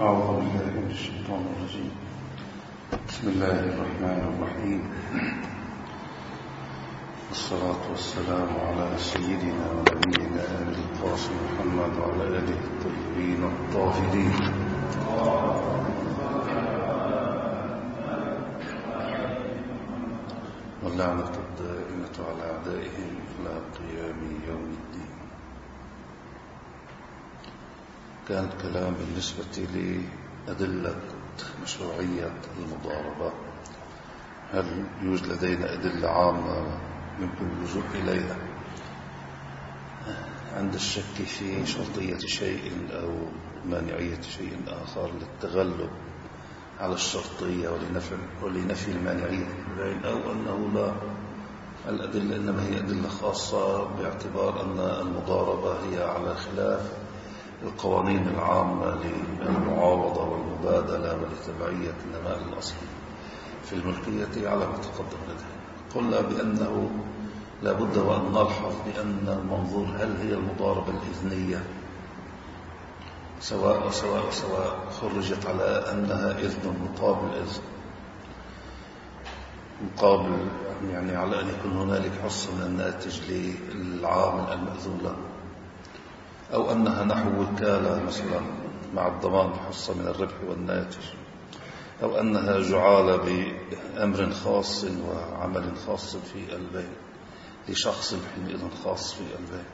أعوذ بالله من الشيطان الرجيم. بسم الله الرحمن الرحيم. والصلاة والسلام على سيدنا ونبينا أبي القاسم محمد وعلى آله الطيبين الطاهرين. واللعنة الدائمة على أعدائهم إلى قيام يوم الدين. كان الكلام بالنسبة لأدلة مشروعية المضاربة. هل يوجد لدينا أدلة عامة يمكن اللجوء إليها عند الشك في شرطية شيء أو مانعية شيء آخر للتغلب على الشرطية ولنفي المانعية، أو أنه لا، الأدلة إنما هي أدلة خاصة باعتبار أن المضاربة هي على خلاف القوانين العامة للمعاوضة والمبادلة ولتبعية النماء الأصلي في الملكية على ما تقدم لديه. قلنا بأنه لا بد وأن نلحظ بأن المنظور هل هي المضاربة الإذنية سواء خرجت على أنها إذن مقابل إذن، مقابل يعني على أن يكون هنالك حصة من الناتج للعامل المأذون له، أو أنها نحو وكالة مثلا مع الضمان بحصة من الربح والناتج، أو أنها جعالة بأمر خاص وعمل خاص في البيع لشخص حينئذ خاص في البيع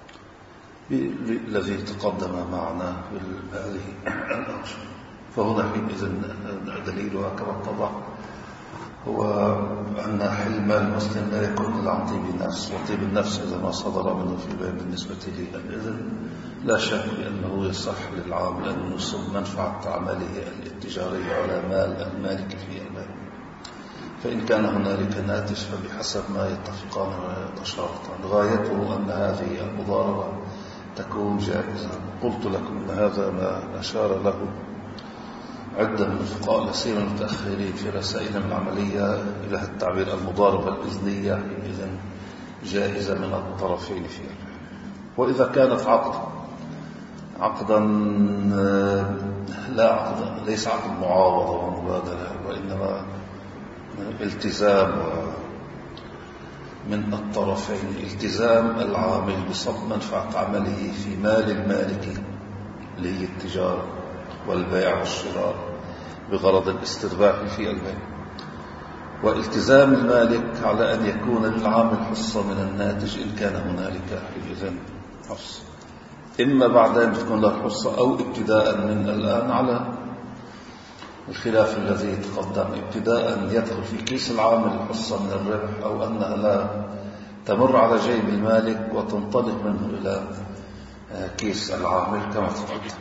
الذي تقدم معنا بهذه الأوجه. فهنا حينئذ دليلها كما اتضح هو أن حلم المسلم لا يكون إلا عن طيب النفس، وطيب النفس إذا ما صدر منه في البيع بالنسبة للإذن لا شك بأنه يصح للعامل أن يصب منفعة عمله الاتجاري على مال المالك في البيع، فإن كان هنالك ناتج فبحسب ما يتفقان ويتشارطان. غايته أن هذه المضاربة تكون جائزة. قلت لكم أن هذا ما أشار له عدة من الفقهاء لسيما المتأخرين في رسائلهم العملية إلى التعبير المضاربة الإذنية إذن جائزة من الطرفين في البيع. وإذا كانت عقدا لا عقدا، ليس عقد معاوضة ومبادلة، وإنما التزام من الطرفين، التزام العامل بصب منفعة عمله في مال المالك اللي هي التجارة والبيع والشراء بغرض الاسترباح في البيع، والتزام المالك على أن يكون للعامل حصة من الناتج إن كان هنالك إذن حصة، إما بعدين تكون له حصة أو ابتداء من الآن على الخلاف الذي تقدم، ابتداء يدخل في كيس العامل الحصة من الربح، أو أنها لا تمر على جيب المالك وتنطلق منه إلى كيس العامل كما تقدم.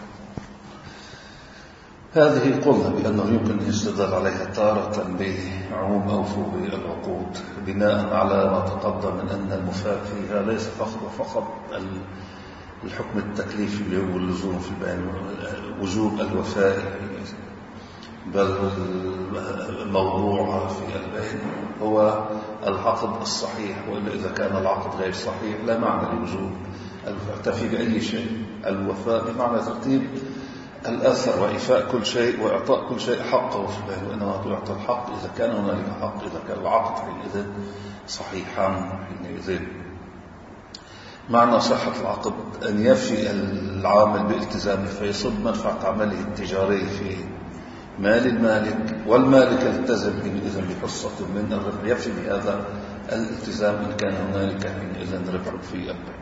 هذه قلنا بأنه يمكن أن يستدل عليها تارة بعموم أوفوا بالعقود بناء على ما تقدم من أن المفاد فيها ليس فقط الحكم التكليفي اللي هو اللزوم في البيان وجوب الوفاء، بل الموضوع في البيان هو العقد الصحيح، وإلا إذا كان العقد غير صحيح لا معنى لوجوب الوفاء. تفي بأي شيء الوفاء بمعنى ترتيب الأثر وإيفاء كل شيء وإعطاء كل شيء حقه في البيان، وإنما يعطى الحق إذا كان هنالك حق، إذا كان العقد حينئذ صحيحا حينئذ. معنى صحة العقد أن يفي العامل بالتزامه فيصب منفعة عمله التجاري في مال المالك، والمالك التزم حينئذ بحصة من الربح، يفي بهذا الالتزام إن كان هنالك حينئذ ربح في البيع.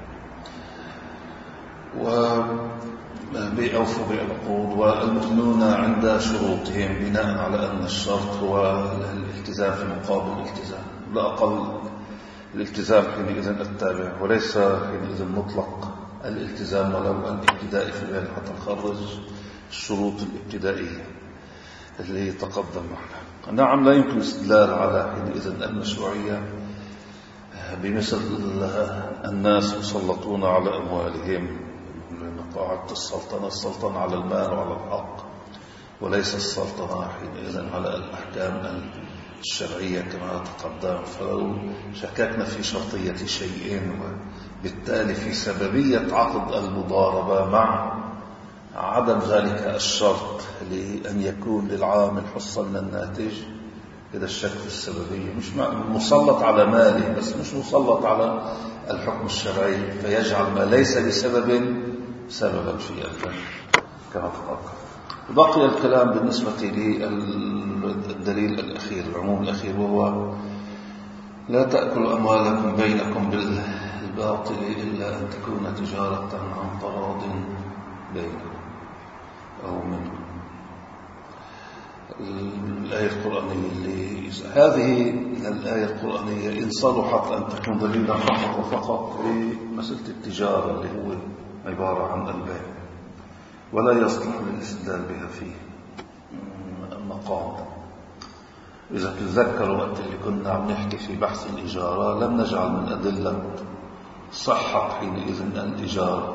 وبأوفوا بالعقود، والمثنون عند شروطهم بناء على أن الشرط هو الالتزام في مقابل الالتزام، لا أقل الالتزام حينئذ التابع، وليس حينئذ مطلق الالتزام ولو الابتدائي في البيع حتى نخرج الشروط الابتدائية اللي تقدم معنا. نعم، لا يمكن الاستدلال على حينئذ المشروعية بمثل الناس يسلطون على أموالهم قاعدة السلطنة على المال وعلى الحق، وليس السلطنة حينئذ على الأحكام الشرعية كما تقدم. فلو شككنا في شرطية شيئين وبالتالي في سببية عقد المضاربة مع عدم ذلك الشرط لأن يكون للعامل حصة من الناتج، إذا الشك في السببية مش مسلط على ماله بس مش مسلط على الحكم الشرعي، فيجعل ما ليس بسبب سببا في الذنب كما تقدم. بقي الكلام بالنسبة للدليل الأخير، العموم الأخير، وهو لا تأكلوا أموالكم بينكم بالباطل إلا أن تكون تجارة عن تراض بينكم أو منكم. الآية القرآنية هذه الآية القرآنية إن صلحت أن تكون دليلا فقط وفقط لمسألة التجارة اللي هو عبارة عن البيع، ولا يصلح للاستدلال بها في المقام. إذا تتذكروا وقت اللي كنا عم نحكي في بحث الإجارة لم نجعل من أدلة صحة حينئذ الإجارة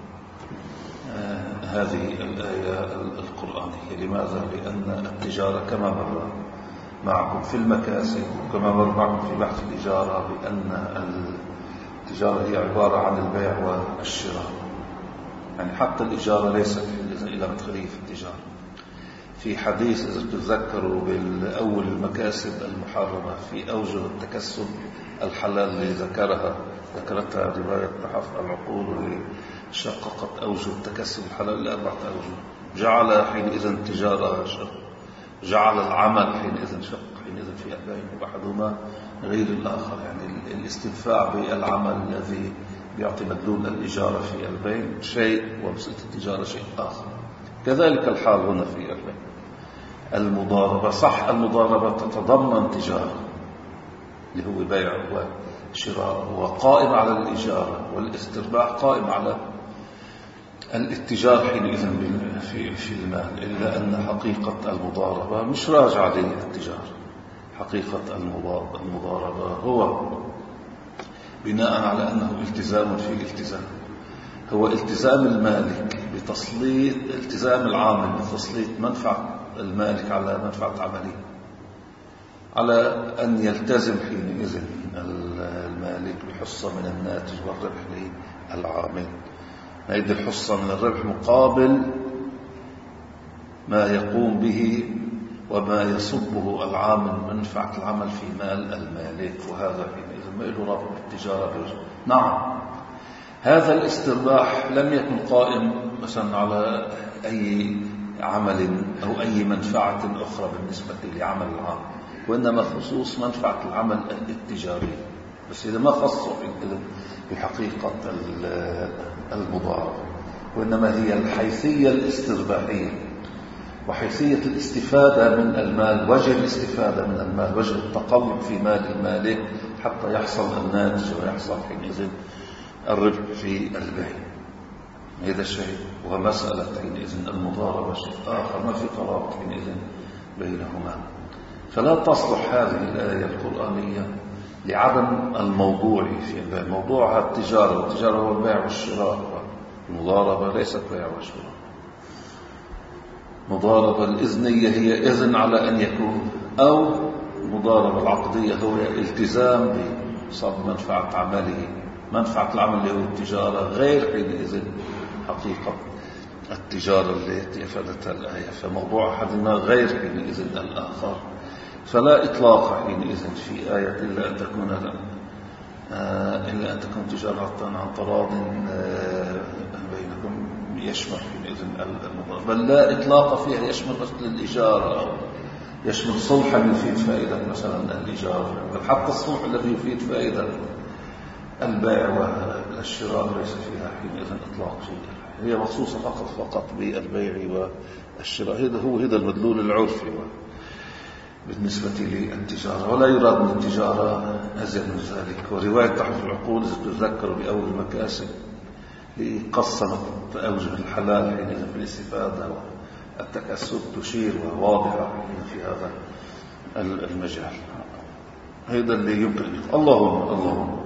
هذه الآية القرآنية. لماذا؟ لأن التجارة كما مر معكم في المكاسب وكما مر معكم في بحث الإجارة بأن التجارة هي عبارة عن البيع والشراء، يعني حتى الإجارة ليست إلى مدخلية في التجارة. في حديث إذا تتذكروا بالأول المكاسب المحرمة في أوجه التكسب الحلال اللي ذكرتها رواية تحف العقول اللي شققت أوجه التكسب الحلال لأربعة أوجه. جعل حينئذ التجارة شق، جعل العمل حينئذ شق، حينئذ في أبين وأحدهما غير الآخر، يعني الاستنفاع بالعمل الذي يعطي مدلول الإجارة في البين شيء ومسألة التجارة شيء آخر. كذلك الحال هنا في البين. المضاربة صح، المضاربة تتضمن تجارة اللي هو بيع وشراء وقائم على الإجارة، والاسترباح قائم على الاتجار حينئذ في المال، إلا أن حقيقة المضاربة مش راجعة للاتجار. حقيقة المضاربة هو بناء على أنه التزام في التزام، هو التزام المالك بتسليط، التزام العامل بتسليط منفعة المالك على منفعة عمله، على أن يلتزم حينئذ المالك بحصة من الناتج والربح للعامل. هذه الحصة من الربح مقابل ما يقوم به وما يصبه العامل من منفعة العمل في مال المالك، وهذا حينئذ ما له رابط بالتجارة بوجه. نعم، هذا الاسترباح لم يكن قائم مثلا على أي عمل أو أي منفعة أخرى بالنسبة لعمل العام، وإنما خصوص منفعة العمل التجاري، بس إذا ما خصوا بحقيقة المضاربة، وإنما هي الحيثية الاسترباحية وحيثية الاستفادة من المال، وجه الاستفادة من المال، وجه التقلب في مال المالك حتى يحصل الناتج ويحصل حينئذ الربح في البيع. هذا شيء، ومسألة حينئذ المضاربة شيء آخر، ما في ترابط حينئذ بينهما. فلا تصلح هذه الآية القرآنية لعدم الموضوع في البيع. موضوعها التجارة، والتجارة هو البيع والشراء، المضاربة ليست بيع وشراء. مضاربة الإذنية هي إذن على أن يكون، أو مضاربة العقدية هو التزام بصب منفعة عمله، منفعة العمل اللي هو التجارة، غير حينئذ حقيقة التجارة التي أفادتها الآية. فموضوع أحدنا غير حينئذ الآخر، فلا إطلاق حينئذ في آية إلا أن تكون تجارة عن تراض بينكم، يشمل حينئذ المضاربة، بل لا إطلاق فيها يشمل مثل الإجارة، أو يشمل صلحا يفيد فائدة مثلا الإجارة، بل حتى الصلح الذي يفيد فائدة البيع والشراء ليس فيها حينئذ إطلاق شيء، هي مخصوصة فقط بالبيع والشراء. هذا المدلول العرفي بالنسبة للتجارة، ولا يراد من التجارة أزيد من ذلك. ورواية تحف العقول إذا تتذكروا بأول المكاسب قسمت أوجه الحلال حينئذ في الاستفادة والتكسب، تشير وواضحة في هذا المجال. هذا اللي يمكن اللهم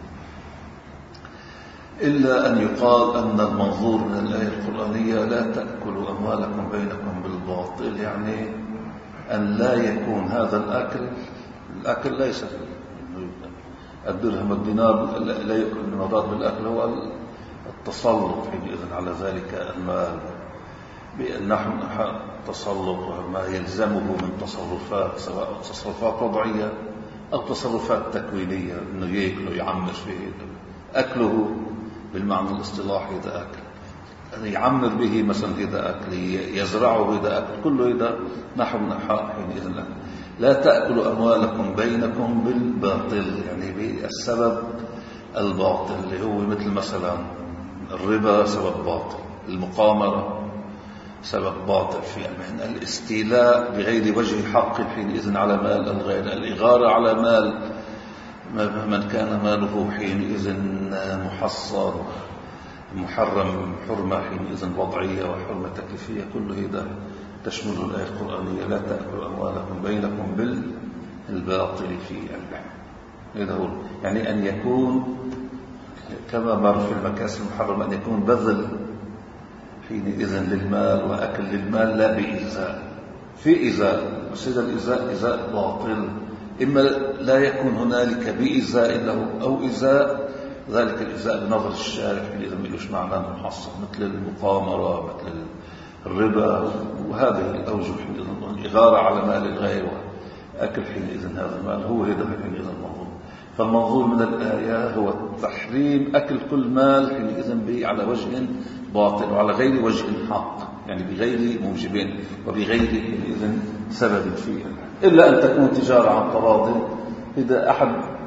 إلا أن يقال أن المنظور من الآية القرآنية لا تأكلوا أموالكم بينكم بالباطل، يعني أن لا يكون هذا الأكل ليس الدرهم والدينار لا يكون. المراد بالأكل هو التسلط حينئذ على ذلك المال نحن تصرف ما يلزمه من تصرفات، سواء تصرفات وضعية أو تصرفات تكوينية، إنه يأكله يعمر فيه. أكله بالمعنى الاصطلاحي إذا أكل، يعمر به مثلا إذا أكل، يزرعه إذا أكل، كله إذا نحن حينئذ لك. لا تأكلوا أموالكم بينكم بالباطل، يعني بالسبب الباطل، اللي هو مثل مثلا الربا سبب باطل، المقامرة سبب باطل في المهن، الاستيلاء بغير وجه حق حينئذ على مال الغير، الإغارة على مال من كان ماله حينئذ محصر محرم حرمة حينئذ وضعية وحرمة تكليفية، كله هذا تشمل الآية القرآنية. لا تأكلوا أموالكم بينكم بالباطل في اللحم. هذا هو يعني أن يكون كما مر في المكاسب المحرمة، أن يكون بذل حينئذ للمال وأكل للمال لا بإيذاء، في إيذاء، بس هذا الإيذاء إيذاء باطل، إما لا يكون هنالك بإيذاء له أو إيذاء ذلك الإيذاء بنظر الشارع حينئذ ملوش معنى محصن، مثل المقامرة مثل الربا، وهذه الأوجه حينئذ الإغارة على مال الغير وأكل حينئذ هذا المال، هو هذا حينئذ المنظور. فالمنظور من الآية هو تحريم أكل كل مال حينئذ على وجه باطل وعلى غير وجه حق، يعني بغير موجبين وبغير حينئذ سبب فيه، إلا أن تكون تجارة عن تراض. إذا أحد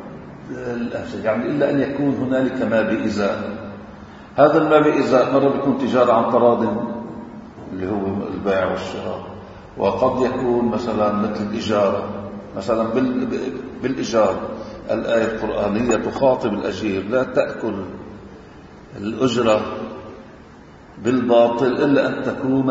يعني إلا أن يكون هنالك ما بإزاء، هذا الماء بإزاء مرة بيكون تجارة عن تراض اللي هو البيع والشراء، وقد يكون مثلا مثل الإجارة، مثلا بالإجارة الآية القرآنية تخاطب الأجير لا تأكل الأجرة بالباطل إلا أن تكون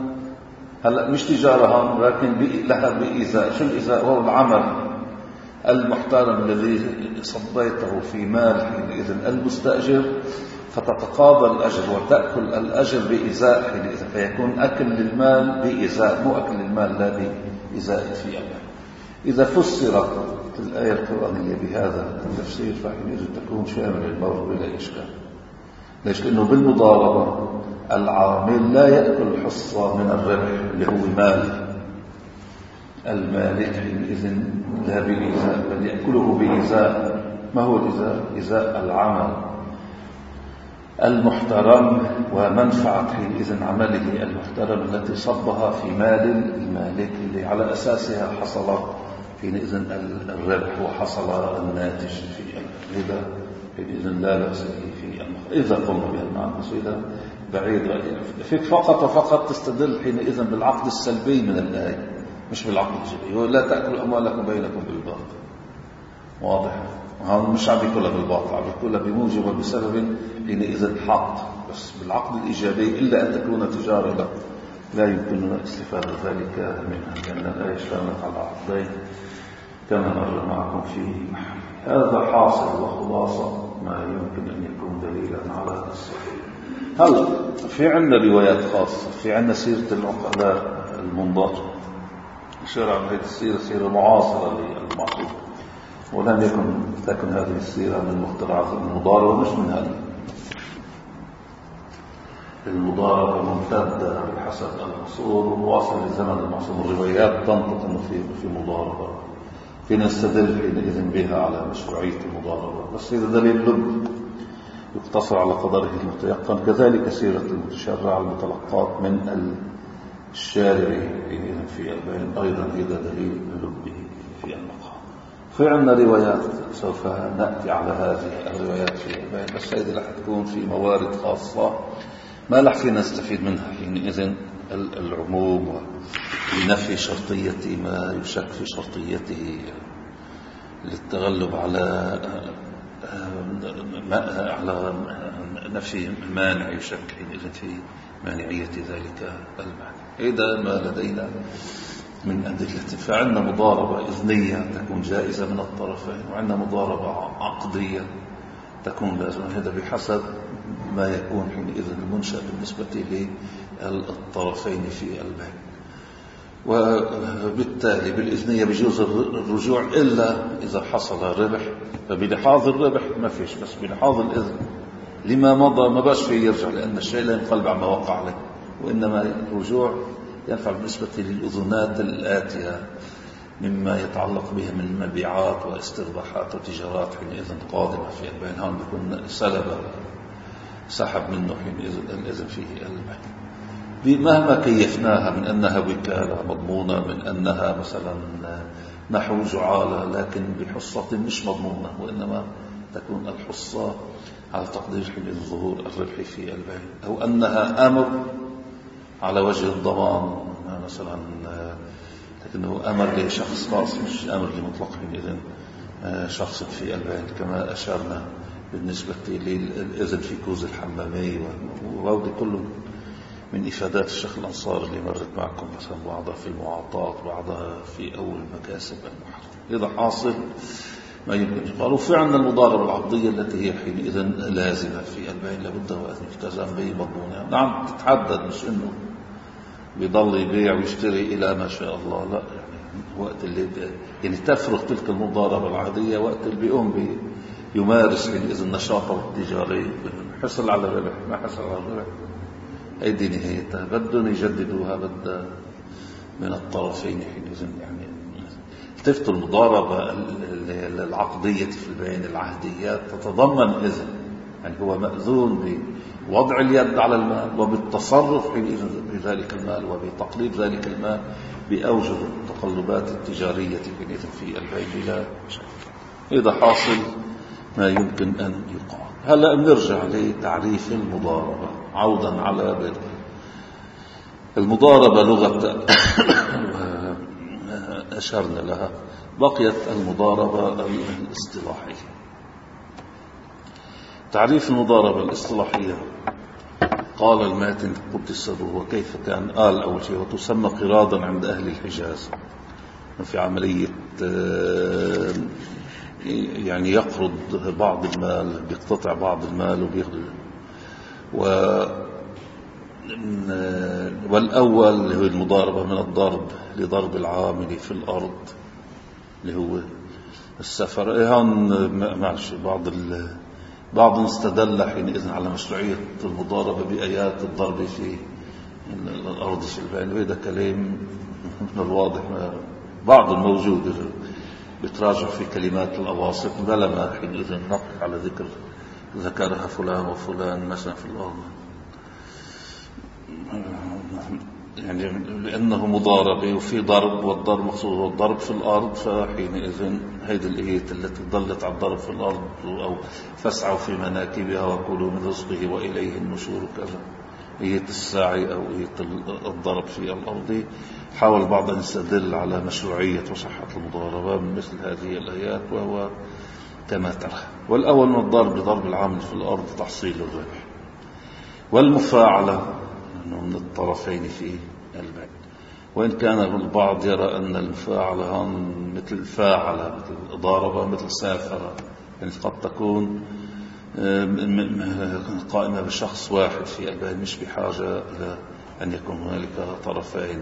هلا مش تجارة لكن لها بإيذاء. شو الإيذاء؟ هو العمل المحترم الذي صديته في مال حينئذ المستأجر، فتتقاضى الأجر وتأكل الأجر بإيذاء حينئذ، فيكون أكل للمال بإيذاء، مو أكل للمال لا بإيذاء في المال. إذا فسرت الآية القرآنية بهذا التفسير فحينئذ تكون شامل الموضوع بلا إشكال. ليش؟ لأنه بالمضاربة العامل لا يأكل حصة من الربح اللي هو مال المالك حينئذ لا بإيذاء، بل يأكله بإيذاء. ما هو الإيذاء؟ إيذاء العمل المحترم ومنفعة حينئذ عمله المحترم التي صبها في مال المالك اللي على أساسها حصل حينئذ الربح وحصل الناتج في هذا حينئذ لا بأس به في إذا قلنا بها المعنى. إذا بعيد فيك فقط وفقط تستدل حينئذ بالعقد السلبي من الآية مش بالعقد الإيجابي. لا تأكلوا أموالكم بينكم بالباطل، واضح؟ هذا مش عم بيقولها بالباطل، عم بيقولها بموجب وبسبب حينئذ حق، بس بالعقد الإيجابي إلا أن تكون تجارة لا يمكننا استفادة ذلك منها، لأن الآية اشتملت على عقدين كما مر معكم فيه. هذا حاصل وخلاصة ما يمكن أن يكون دليلا على الصحيح. هلا في عندنا روايات خاصة، في عندنا سيرة العقلاء المنضبط، شرع هذه السيرة سيرة معاصرة للمعصوم، ولم تكن هذه السيرة من مخترعات المضاربة، مش من هذه المضاربة ممتدة بحسب العصور وواصل لزمن المعصوم. الروايات تنطق أنه في مضاربة، فينا نستدل حينئذ بها على مشروعية المضاربة، بس إذا دليل لب يقتصر على قدره المتيقن. كذلك سيرة المتشرع المتلقات من الشارع حينئذ في البين أيضا إذا دليل لبه في المقام. في عندنا روايات سوف نأتي على هذه الروايات في البين، بس هذه رح تكون في موارد خاصة ما رح فينا نستفيد منها حينئذ العموم ونفي شرطية ما يشك في شرطيته للتغلب على نفي مانع يشك حينئذ في مانعية ذلك المانع. إذا ما لدينا من أدلة، فعندنا مضاربة إذنية تكون جائزة من الطرفين، وعندنا مضاربة عقدية تكون لازمة، هذا بحسب ما يكون حينئذ المنشأ بالنسبة للطرفين في البيع. وبالتالي بالإذنية بيجوز الرجوع إلا إذا حصل ربح، فبلحاظ الربح ما فيش، بس بلحاظ الإذن لما مضى ما باش فيه يرجع، لأن الشيء لا ينقلب عما وقع عليه، وإنما الرجوع ينفع بالنسبة للأذنات الآتية مما يتعلق بها من مبيعات واسترباحات وتجارات حينئذ قادمة في البين، هون بيكون سحب منه حينئذ الإذن فيه البين. مهما كيفناها من أنها وكالة مضمونة، من أنها مثلا نحو جعالة، لكن بحصة مش مضمونة، وإنما تكون الحصة على تقدير حينئذ ظهور الربح في البين، أو أنها أمر على وجه الضمان مثلا، لكنه أمر لشخص خاص مش أمر لمطلق حينئذ شخص في البين، كما أشارنا بالنسبة للإذن في كوز الحمامي، وهذا كله من إفادات الشيخ الأنصار اللي مرت معكم، مثلا بعضها في المعاطات، بعضها في أول مكاسب المحرم. إذا حاصل ما يمكن يقال. وفي عندنا المضاربة العقدية التي هي حينئذ لازمة في البين، لابد وأن يلتزم به مضمونها. نعم تتحدد، مش إنه بيضل يبيع ويشتري إلى ما شاء الله، لا، يعني وقت اللي يعني تفرغ تلك المضاربة العادية، وقت اللي بيقوم يمارس حينئذ النشاط التجاري، حصل على الربح ما حصل على الربح هيدي نهايتها، بدهم يجددوها، بد من الطرفين حينئذ. يعني تفتوا المضاربة العقدية في البين العهديات تتضمن إذن، يعني هو مأذون بوضع اليد على المال وبالتصرف حينئذ بذلك المال وبتقليد ذلك المال بأوجه التقلبات التجارية حينئذ في البين بلا شك. إذا حاصل ما يمكن أن يقال. هلأ نرجع لتعريف المضاربة عودا على بدء المضاربة لغة أشرنا لها. بقيت المضاربة الاصطلاحية. تعريف المضاربة الاصطلاحية قال الماتن قدس سره وكيف كان، قال أول شيء وتسمى قراضا عند أهل الحجاز، في عملية يعني يقرض بعض المال، بيقتطع بعض المال وبياخذ. والأول اللي هو المضاربة من الضرب لضرب العامل في الأرض اللي هو السفر. هون معلش بعض استدل حينئذ على مشروعية المضاربة بآيات الضرب في الأرض في البين، وهذا كلام من الواضح بعض الموجود بتراجع في كلمات الأواسط بلا ما حينئذ نقف على ذكرها فلان وفلان مثلا في الأرض، يعني لأنه مضاربة وفي ضرب، والضرب مقصود والضرب في الأرض، فحينئذ هيدي الآية التي ضلت على الضرب في الأرض أو فاسعوا في مناكبها وكلوا من رزقه وإليه النشور كذا، آية السعي أو آية الضرب في الأرض. حاول بعض أن يستدل على مشروعية وصحة المضاربة من مثل هذه الآيات، وهو كما ترى. والأول من الضرب لضرب العامل في الأرض تحصيل الربح، والمفاعلة من الطرفين في البيع. وإن كان البعض يرى أن المفاعلة مثل فاعلة، مثل ضاربة، مثل سافرة، يعني قد تكون قائمة بشخص واحد في البيع، مش بحاجة إلى أن يكون هنالك طرفين،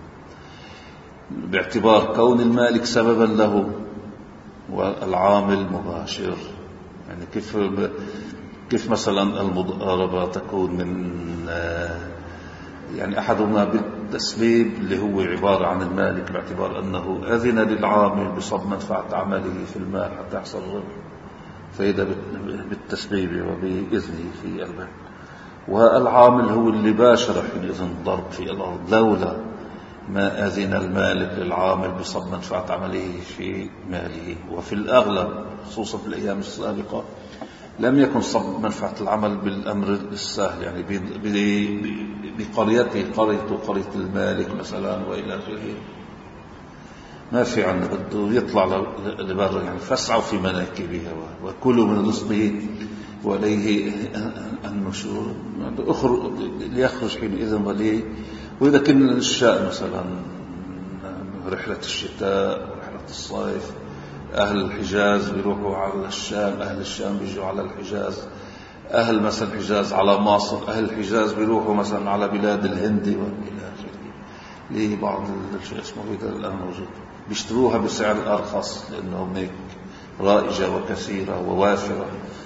باعتبار كون المالك سببا له والعامل مباشر. يعني كيف مثلا المضاربة تكون من يعني أحدهما بالتسبيب اللي هو عبارة عن المالك باعتبار أنه أذن للعامل بصب منفعة عمله في المال حتى يحصل الربح، فإذا بالتسبيب وبإذنه في البيع. والعامل هو اللي باشر حينئذ الضرب في الأرض لولا ما أذن المالك للعامل بصب منفعة عمله في ماله. وفي الأغلب خصوصا في الأيام السابقة لم يكن صب منفعة العمل بالأمر السهل، يعني بقريته قرية المالك مثلا وإلى آخره، ما في عنا بده يطلع لبر، يعني فاسعوا في مناكبها وكلوا من رزقه وإليه النشور، ليخرج حينئذ وليه. وإذا كان الشاء مثلا رحلة الشتاء ورحلة الصيف، أهل الحجاز بيروحوا على الشام، أهل الشام بيجوا على الحجاز، أهل مثلا الحجاز على مصر، أهل الحجاز بيروحوا مثلا على بلاد الهند وإلى آخره. ليه بعض الشيء اسمه هذا الآن موجود بيشتروها بسعر أرخص لأنه هيك رائجة وكثيرة ووافرة،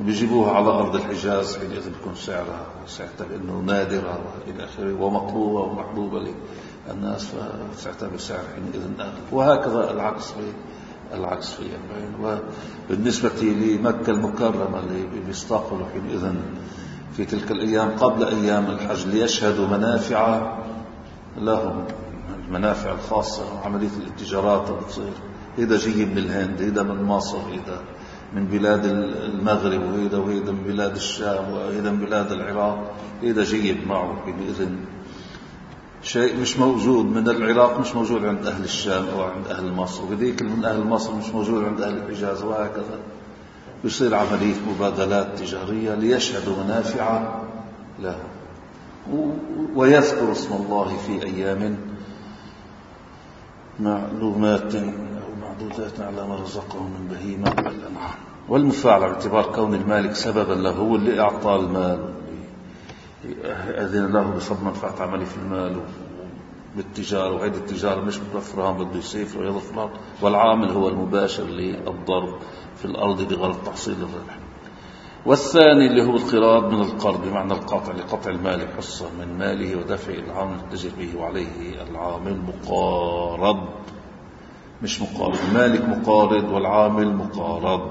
وبيجيبوها على أرض الحجاز حينئذ بيكون سعرها إنه نادرة إلى آخره ومطلوبة ومحبوبة للناس، فساعتها بسعر حينئذ أغلى. وهكذا العكس في البيع. وبالنسبة لمكة المكرمة اللي بيستقبلوا حينئذ في تلك الأيام قبل أيام الحج ليشهدوا منافع لهم، المنافع الخاصة، عملية الاتجارات اللي بتصير، إذا جاي من الهند، إذا من مصر، إذا من بلاد المغرب، وإذا من بلاد الشام، وإذا من بلاد العراق، إذا جيب معه بإذن شيء مش موجود من العراق مش موجود عند أهل الشام أو عند أهل مصر، وذيك من أهل مصر مش موجود عند أهل الحجاز، وهكذا يصير عملية مبادلات تجارية ليشهدوا منافع له. ويذكر اسم الله في أيام معلومات أو معدودات على ما رزقهم من بهيمة الأنعام. والمفاعل باعتبار كون المالك سببا له، هو اللي أعطى المال، أذن له بصب منفعة عملي في المال بالتجارة، وهذه التجارة مش متوفرة، بده يسافر ويضرب في الأرض، والعامل هو المباشر للضرب في الأرض بغرض تحصيل الربح. والثاني اللي هو القراض من القرض بمعنى القطع، لقطع المال حصة من ماله ودفع العامل التجر به، وعليه العامل مقارض مش مقارض، المالك مقارض والعامل مقارض.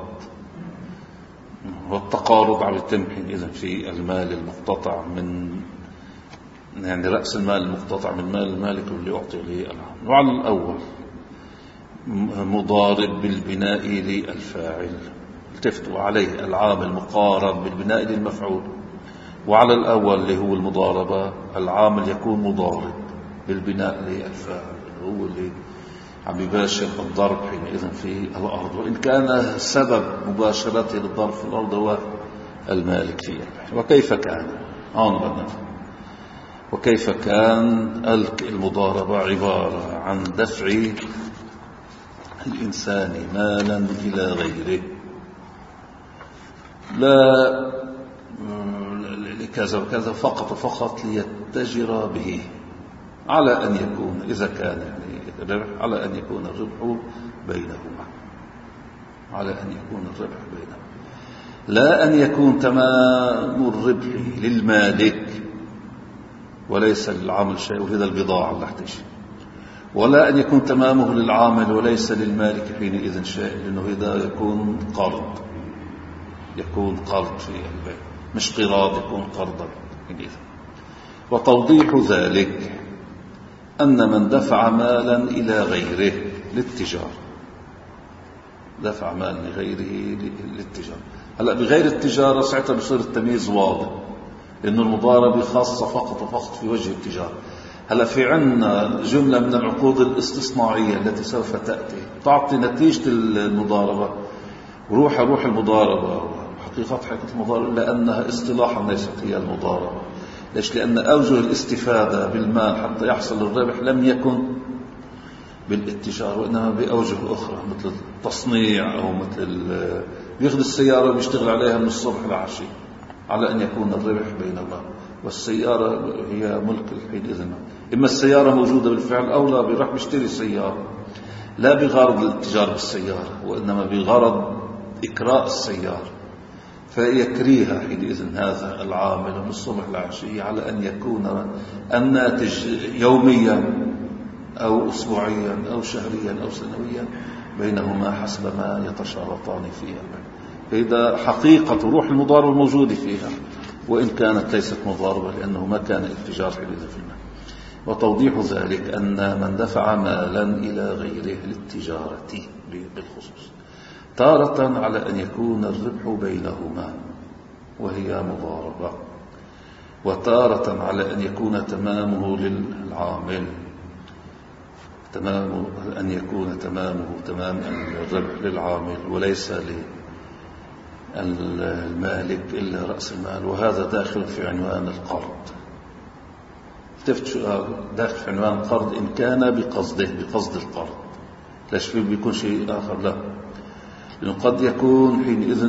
والتقارض على التمحين إذن في المال المقتطع من يعني رأس المال المقتطع من مال المالك واللي أعطي له العامل. وعلى الأول مضارب بالبناء للفاعل، التفتوا عليه العامل مقارب بالبناء للمفعول. وعلى الأول اللي هو المضاربة العامل يكون مضارب بالبناء للفاعل، هو اللي عم يباشر الضرب حينئذ في الأرض، وإن كان سبب مباشرته للضرب في الأرض هو المالك فيه. وكيف كان وكيف كان المضاربة عبارة عن دفع الإنسان مالا إلى غيره، لا لكذا وكذا، فقط ليتجر به، على أن يكون إذا كان يعني الربح على أن يكون الربح بينهما، لا أن يكون تمام الربح للمالك وليس للعامل شيء، وهذا البضاعة اللي احتاج، ولا أن يكون تمامه للعامل وليس للمالك حينئذ شيء، لأنه هذا يكون قرض في البيع، مش قراض، يكون قرضا حينئذ. وتوضيح ذلك أن من دفع مالا إلى غيره للتجارة، دفع مال لغيره للتجارة، هلأ بغير التجارة ساعتها بصير التمييز واضح، لأن المضاربة خاصة فقط في وجه التجارة. هلأ في عنا جملة من العقود الاستصناعية التي سوف تأتي تعطي نتيجة المضاربة، روح المضاربة، حقيقة المضاربة لأنها اصطلاحا ليست هي المضاربة. ليش؟ لأن أوجه الاستفادة بالمال حتى يحصل الربح لم يكن بالاتجار، وإنما بأوجه أخرى، مثل التصنيع، أو مثل بياخذ السيارة وبيشتغل عليها من الصبح للعشي، على أن يكون الربح بينهما. والسيارة هي ملك حينئذ، إما السيارة موجودة بالفعل أو لا، بيروح بيشتري سيارة لا بغرض الاتجار بالسيارة، وإنما بغرض إكراء السيارة، فيكريها حينئذ هذا العامل من الصبح للعشي، على أن يكون الناتج يوميا أو أسبوعيا أو شهريا أو سنويا بينهما حسب ما يتشارطان فيها. فإذا حقيقة روح المضاربة الموجودة فيها، وإن كانت ليست مضاربة لأنه ما كان اتجار حينئذ في المال. وتوضيح ذلك أن من دفع مالا إلى غيره للتجارة بالخصوص تارة على أن يكون الربح بينهما وهي مضاربة، وتارة على أن يكون تمامه للعامل، أن يكون تمام الربح للعامل وليس للمالك إلا رأس المال. وهذا داخل في عنوان القرض. داخل في عنوان القرض إن كان بقصد القرض، ليش بيكون شيء آخر؟ لا، لأنه قد يكون حينئذ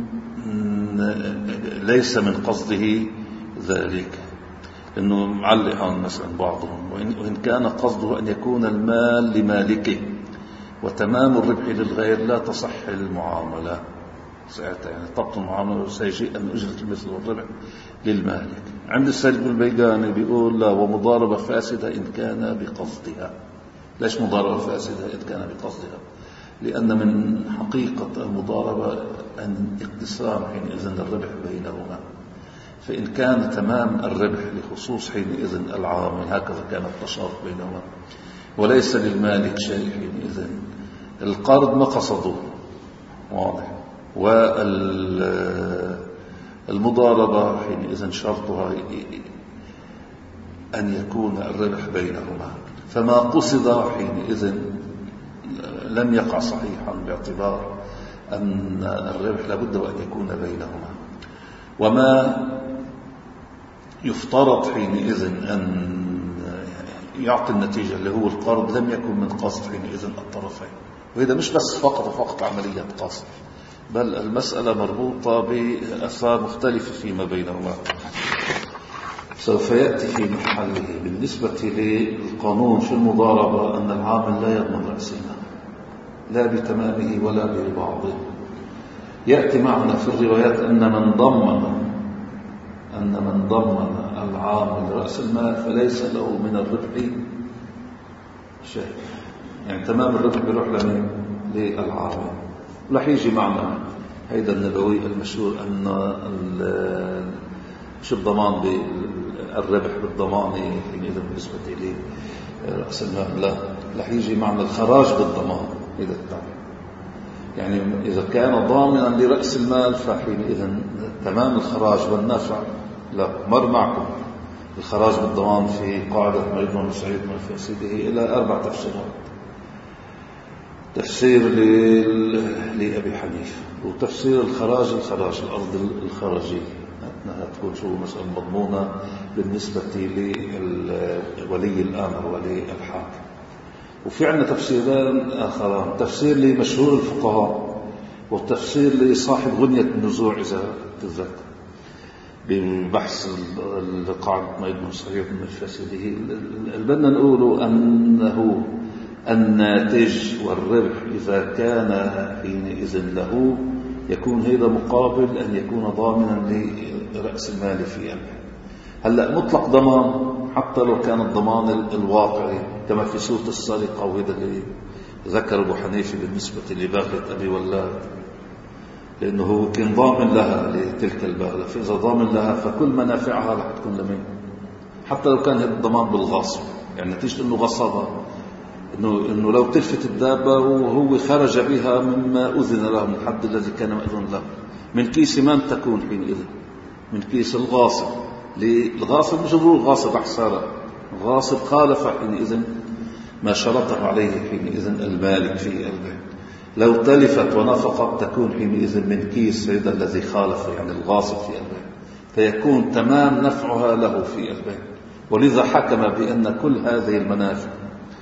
ليس من قصده ذلك، إنه معلق مثلا بعضهم، وإن كان قصده أن يكون المال لمالكه وتمام الربح للغير لا تصح المعاملة. ساعتها يعني تبطل معاملة سيجيء أن أجرة المثل والربح للمالك. عند السيد البيقاني بيقول لا، ومضاربة فاسدة إن كان بقصدها. ليش مضاربة فاسدة إن كان بقصدها؟ لأن من حقيقة المضاربة أن اقتسام حينئذ الربح بينهما، فإن كان تمام الربح لخصوص حينئذ العامل، هكذا كان التشارك بينهما، وليس للمالك شيء حينئذ. القرض ما قصده واضح، والمضاربة حينئذ شرطها أن يكون الربح بينهما، فما قصد حينئذ لم يقع صحيحا، باعتبار أن الربح لابد أن يكون بينهما. وما يفترض حينئذ أن يعطي النتيجة اللي هو القرض لم يكن من قصد حينئذ الطرفين. وإذا مش بس فقط عملية قصد، بل المسألة مربوطة بأثار مختلفة فيما بينهما سوف يأتي في محله. بالنسبة للقانون في المضاربة أن العامل لا يضمن رأس المال لا بتمامه ولا ببعضه. يأتي معنا في الروايات أن من ضمن العامل رأس المال فليس له من الربح شيء، يعني تمام الربح بيروح للعامل. رح يجي معنا هيدا النبوي المشهور أن شو الضمان بالربح بالضمان إذا بالنسبة لي رأس المال، لا رح يجي معنا الخراج بالضمان. إذا يعني إذا كان ضامنا لرأس المال فحينئذ تمام الخراج والنفع لا مر معكم. الخراج بالضمان في قاعدة ما يضمن سعيد من فاسده إلى 4 تفسيرات. تفسير لأبي حنيفة، وتفسير الخراج الأرض الخراجية أنها تكون شو مسألة مضمونة بالنسبة لولي الأمر ولي الحاكم. وفي عندنا تفسيران آخران، تفسير لمشهور الفقهاء والتفسير لصاحب غنية النزوع إذا تتذكر ببحث القاعدة ما يضمن صحيح من فاسده. بدنا نقول أنه الناتج والربح إذا كان حينئذ له يكون هذا مقابل أن يكون ضامنا لرأس المال في الربح. هلأ مطلق ضمان حتى لو كان الضمان الواقعي كما في سورة السرقة، وهذا اللي ذكر أبو حنيفة بالنسبة لباغلة أبي ولاد، لأنه هو كان ضامن لها لتلك الباغلة، فإذا ضامن لها فكل منافعها رح تكون لمن، حتى لو كان هذا الضمان بالغصب، يعني نتيجة أنه غصبها، إنه لو تلفت الدابة وهو خرج بها مما أذن له من الحد الذي كان مأذون له من كيس من تكون حينئذ من كيس الغاصب. الغاصب مش ضروري غاصب أحسارة، الغاصب خالف حينئذ ما شرطه عليه حينئذ المالك في البيع. لو تلفت ونفقت تكون حينئذ من كيس هذا الذي خالف، يعني الغاصب في البيع، فيكون تمام نفعها له في البيع. ولذا حكم بأن كل هذه المنافع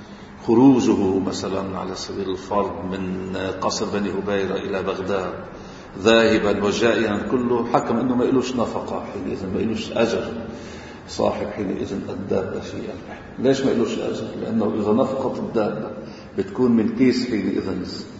خروجه مثلا على سبيل الفرض من قصر بني هبيرة إلى بغداد ذاهبا وجائعا كله، حكم أنه ما إلوش نفقة حينئذ، ما إلوش أجر صاحب حينئذ الدابة في البحر. ليش ما إلوش أجر؟ لأنه إذا نفقت الدابة بتكون من كيس حينئذ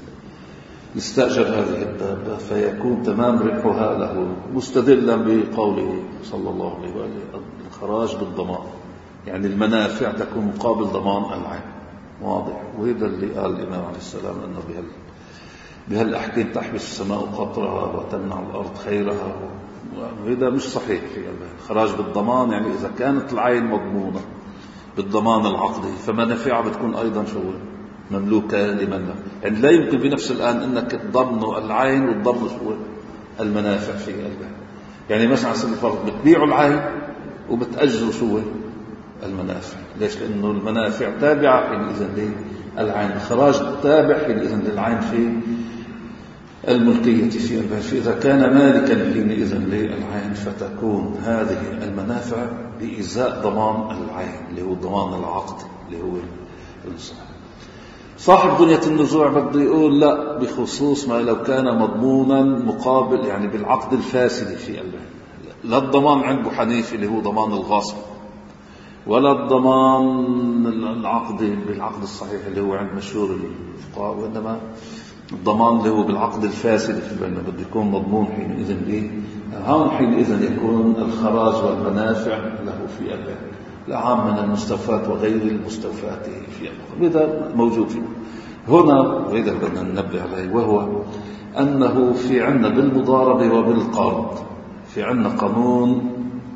يستأجر هذه الدابة، فيكون تمام ربحها له، مستدلا بقوله صلى الله عليه وآله الخراج بالضمان، يعني المنافع تكون مقابل ضمان العين. واضح؟ وهذا اللي قال الإمام عليه السلام أنه بهالأحكام تحبس السماء قطرها وتمنع الأرض خيرها، وهذا مش صحيح في الخراج بالضمان. يعني إذا كانت العين مضمونة بالضمان العقدي فمنافعها بتكون أيضا شو مملوكة لمن له، يعني لا يمكن بنفس الآن أنك تضمن العين وتضمن شو المنافع في البيع. يعني مثلا على سبيل الفرض بتبيعوا العين وبتأجروا شو المنافع. ليش؟ لأنه المنافع تابعة حينئذ للعين، الخراج تابع حينئذ للعين في الملكية في البيع. فإذا كان مالكا حينئذ للعين فتكون هذه المنافع بإزاء ضمان العين اللي هو ضمان العقد اللي هو الصحيح. صاحب غنية النزوع بده يقول لا، بخصوص ما لو كان مضمونا مقابل يعني بالعقد الفاسد في البيع، لا الضمان عند أبو حنيفة اللي هو ضمان الغاصب، ولا الضمان العقدي بالعقد الصحيح اللي هو عند مشهور الفقهاء، وإنما الضمان اللي هو بالعقد الفاسد في البناء بده يكون مضمون حينئذ ليه؟ هون حينئذ يكون الخراج والمنافع له في البيع، العام من المستوفات وغير المستوفات في البيع، هذا موجود فيه. هنا وإذا بدنا ننبه عليه، وهو أنه في عنا بالمضاربة وبالقرض في عنا قانون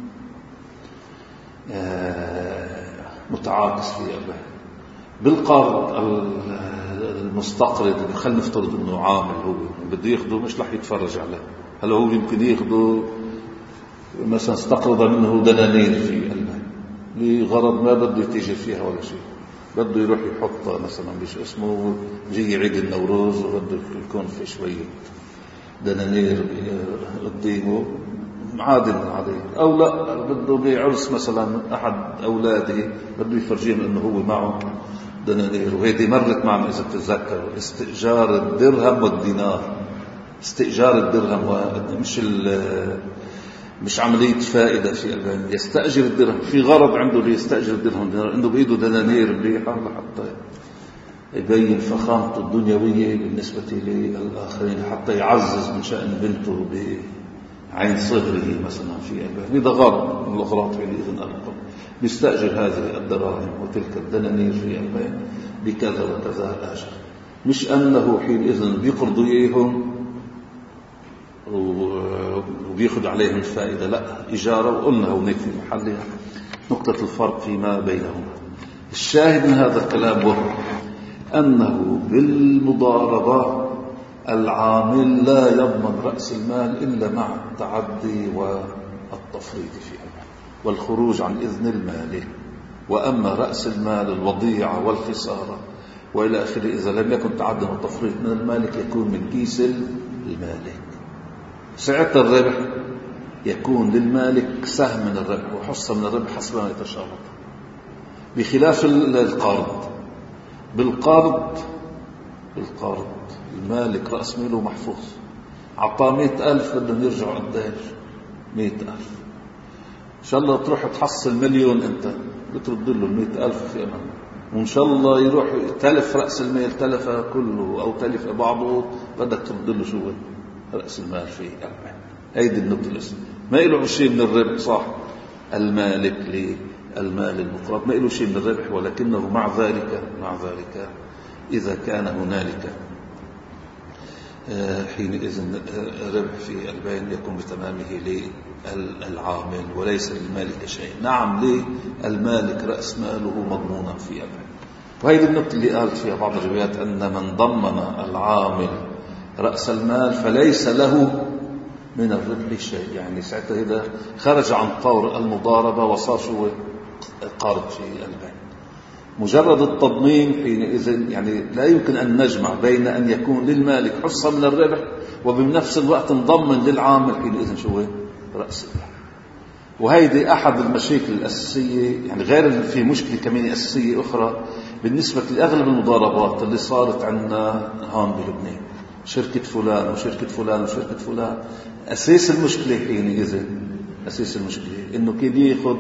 متعاكس في البيع. بالقرض المستقرض اللي خلينا نفترض انه عامل هو بده ياخده مش رح يتفرج عليه، هلا هو يمكن ياخده مثلا استقرض منه دنانير في البيع لغرض ما بده يتاجر فيها ولا شيء، بده يروح يحط مثلا بش اسمه جي عيد النوروز وبده يكون في شويه دنانير قديمه عادي من العادية، أو لا بده بعرس مثلا أحد أولاده بده يفرجين أنه هو معه دنانير. وهذه مرت معنا إذا تتذكر، استئجار الدرهم والدينار، استئجار الدرهم مش عملية فائدة في البنك، يستأجر الدرهم في غرض عنده ليستأجر الدرهم والدينار، عنده بإيده دنانير مليحة حتى يبين فخامته الدنيوية بالنسبة للآخرين، حتى يعزز من شأن بنته عين صهره مثلا في البيع. هذا غرض من الأغراض حينئذ القرض، بيستأجر هذه الدراهم وتلك الدنانير في البيع بكذا وكذا الأجر، مش أنه حينئذ بيقرضوا إياهم وبيأخذ عليهم فائدة، لا إجارة. وقلنا هونيك في محلها نقطة الفرق فيما بينهم. الشاهد من هذا الكلام وهو أنه بالمضاربة العامل لا يضمن رأس المال إلا مع التعدي والتفريط فيها والخروج عن إذن المالك. وأما رأس المال الوضيعة والخسارة وإلى آخره إذا لم يكن تعدي والتفريط من المالك يكون من كيس المالك. ساعة الربح يكون للمالك سهم من الربح وحصة من الربح حسب ما يتشارك، بخلاف القرض. بالقرض المالك رأس ماله محفوظ، عطاه 100,000 بدهم يرجعوا قديش 100,000. إن شاء الله تروح تحصل مليون أنت بترد له 100,000 في أمان، وإن شاء الله يروح تلف رأس المال تلفه كله أو تلف بعضه بدك ترد له شو رأس المال فيه. هيدي النقطة الأساسية. ما له شيء من الربح صح المالك للمال المقرض ما له شيء من الربح، ولكنه مع ذلك إذا كان هنالك حينئذ ربح في البيع يكون بتمامه للعامل وليس للمالك شيء. نعم للمالك رأس ماله مضمونا في البيع. وهذه النقطة اللي قالت فيها بعض الروايات أن من ضمن العامل رأس المال فليس له من الربح شيء، يعني ساعتها إذا خرج عن طور المضاربة وصار شو قرض في البيع. مجرد التضمين حينئذ يعني لا يمكن أن نجمع بين أن يكون للمالك حصة من الربح وبنفس الوقت نضمن للعامل حينئذ شو رأس المال. وهيدي أحد المشاكل الأساسية، يعني غير في مشكلة كمان أساسية أخرى بالنسبة لأغلب المضاربات اللي صارت عندنا هون بلبنان، شركة فلان وشركة فلان وشركة فلان. أساس المشكلة حينئذ إنه كيف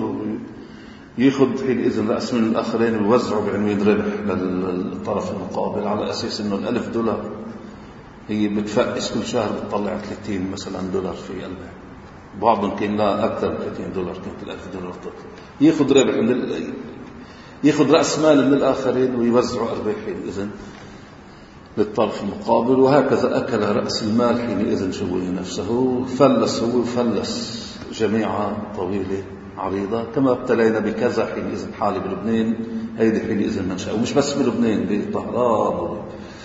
ياخذ حينئذ رأس من الآخرين ويوزعوا بعنوان ربح للطرف المقابل، على أساس إنه $1,000 هي بتفقس كل شهر بتطلع 30 مثلا دولار في البيع. بعضهم كان لا أكثر من $30 كانت $1,000 ياخذ ربح ياخذ رأس مال من الآخرين ويوزعوا أرباح حينئذ للطرف المقابل. وهكذا أكل رأس المال حينئذ شوي نفسه، فلس جميعا طويلة عريضة، كما ابتلينا بكذا حينئذ حالي بلبنان. هيدي حينئذ منشأ، ومش بس بلبنان، بطهران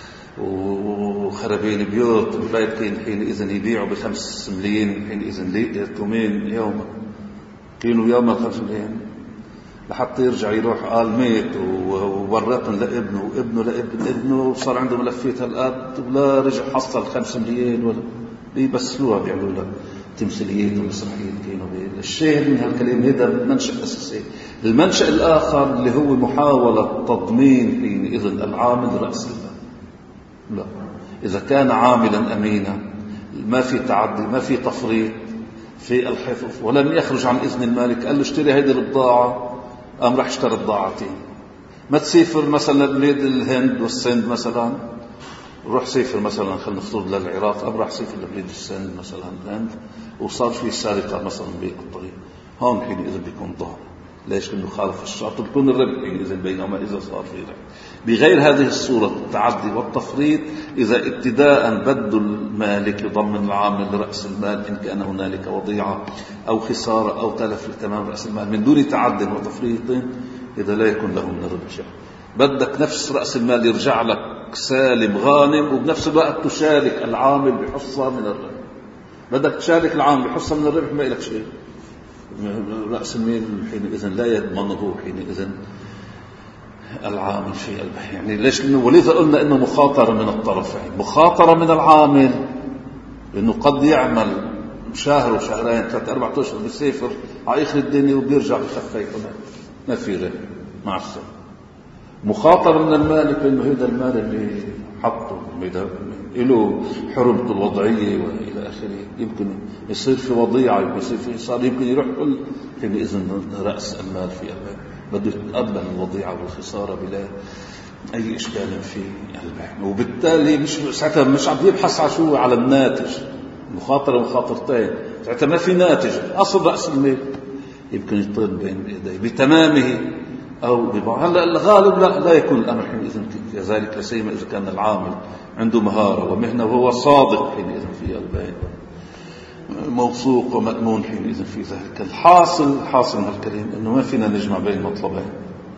وخربين بيوت. البيت كان حينئذ يبيعوا ب5 ملايين حينئذ تومين يوما، كانوا يوما 5 ملايين لحتى يرجع يروح قال ميت وورطن لابنه وابنه لابنه وصار عنده ملفات هالقد ولا رجع حصل 5 ملايين ولا بيبسلوها بيعملوا لها تمثيليات ومسرحيات. كانوا الشاهد من هالكلام هذا منشأ أساسي. المنشأ الآخر اللي هو محاولة تضمين حينئذ العامل رأس المال. لا، إذا كان عاملا أمينا ما في تعدي ما في تفريط في الحفظ ولم يخرج عن إذن المالك، قال له اشتري هيدي البضاعة، قام راح اشتري بضاعتين. ما تسافر مثلا بلاد الهند والسند مثلا روح سافر مثلا خلينا نفترض للعراق، أو راح سافر لبلدستان مثلا الهند، وصار في سرقة مثلا بالطريق، هون حينئذ بيكون ظهر. ليش؟ لأنه خالف الشرط، بيكون الربح حينئذ. بينما إذا صار في ربح بغير هذه الصورة التعدي والتفريط، إذا ابتداء بد المالك يضمن العامل لرأس المال إن كان هنالك وضيعة أو خسارة أو تلف لتمام رأس المال من دون تعد وتفريط، إذا لا يكون له من الربح شيء. بدك نفس رأس المال يرجع لك سالم غانم، وبنفس الوقت تشارك العامل بحصة من الربح. بدك تشارك العامل بحصة من الربح، ما إلك شيء. رأس المال حينئذ لا يضمنه حينئذ العامل في البيع. يعني ليش؟ ولذا قلنا إنه مخاطرة من الطرفين. مخاطرة من العامل إنه قد يعمل شهر وشهرين 3-4 أشهر بيسافر على آخر الدنيا وبيرجع بخفيف، ما في ربح مع السلامة. مخاطرة من المالك إنه هذا المال اللي حطه له حرمته الوضعية وإلى آخره، يمكن يصير في وضيعة، يمكن يصير في إصابة، يمكن يروح كل حينئذ رأس المال في البيع. بده يتقبل الوضيعة والخسارة بلا أي إشكال في البيع، وبالتالي مش ساعتها مش عم يبحث على شو، على الناتج. مخاطرة مخاطرتين، ساعتها ما في ناتج. أصل رأس المال يمكن يطير بين يديه بتمامه أو ببعض. هلا الغالب لا يكون الأمر حينئذ كذلك، لا سيما إذا كان العامل عنده مهارة ومهنة وهو صادق حينئذ في البيع، موثوق ومأمون حينئذ في ذلك. الحاصل من هالكلام إنه ما فينا نجمع بين مطلبين: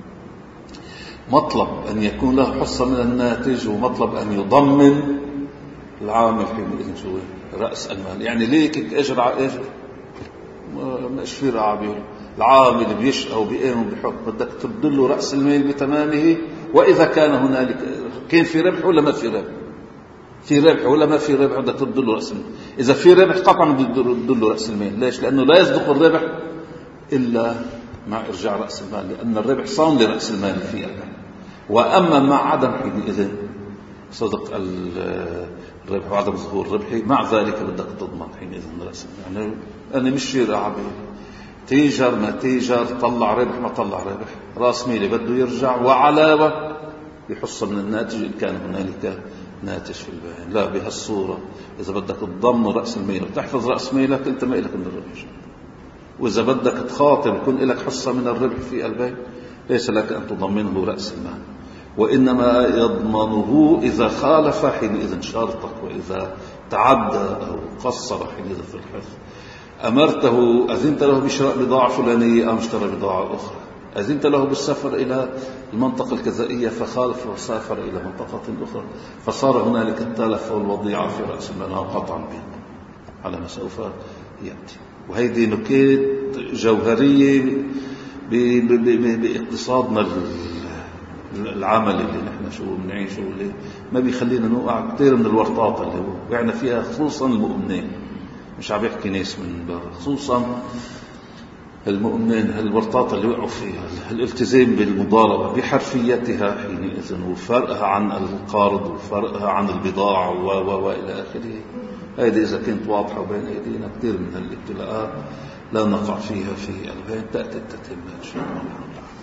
مطلب أن يكون له حصة من الناتج، ومطلب أن يضمن العامل حينئذ شو رأس المال. يعني ليك أجر على أجر، مش في رعب. العامل بيشقى وبيقيم وبيحط، بدك تبدله رأس المال بتمامه. وإذا كان هنالك كان في ربح ولا ما في ربح، في ربح ولا ما في ربح، بدك تبدله رأس المال. إذا في ربح قطعا بدك تبدله رأس المال. ليش؟ لأنه لا يصدق الربح إلا مع إرجاع رأس المال، لأن الربح صان لرأس المال في البيع. وأما مع عدم حينئذ صدق الربح وعدم ظهور ربحي، مع ذلك بدك تضمن حينئذ رأس المال. يعني أنا مش شيء عبيد، تيجر ما تيجر، طلع ربح ما طلع ربح، راس ميلي بده يرجع، وعلاوة يحصل من الناتج إن كان هنالك ناتج في البيع. لا، بهالصورة إذا بدك تضمن رأس المال وتحفظ رأس مالك، أنت ما إلك من الربح. وإذا بدك تخاطر يكون لك حصة من الربح في البيع، ليس لك أن تضمنه رأس المال، وإنما يضمنه إذا خالف حينئذ شرطك، وإذا تعدى أو قصر حينئذ في الحفظ. أمرته، أذنت له بشراء بضاعة فلانية أو اشترى بضاعة أخرى، أذنت له بالسفر إلى المنطقة الكذائية فخالف وسافر إلى منطقة أخرى، فصار هنالك التلف والوضيعة في رأس المال قطعا به، على ما سوف يأتي. وهذه نكات جوهرية باقتصادنا العمل اللي نحن شو بنعيشه، اللي ما بيخلينا نوقع كثير من الورطات اللي وقعنا فيها، خصوصا المؤمنين. مش عم يحكي ناس من برا، خصوصا المؤمنين، الورطات اللي وقعوا فيها، الالتزام بالمضاربة بحرفيتها حينئذ، وفرقها عن القارض وفرقها عن البضاعة وإلى آخره. هذه إذا كانت واضحة بين أيدينا، كثير من الابتلاءات لا نقع فيها في البيت، تأتي التتمة إن شاء الله.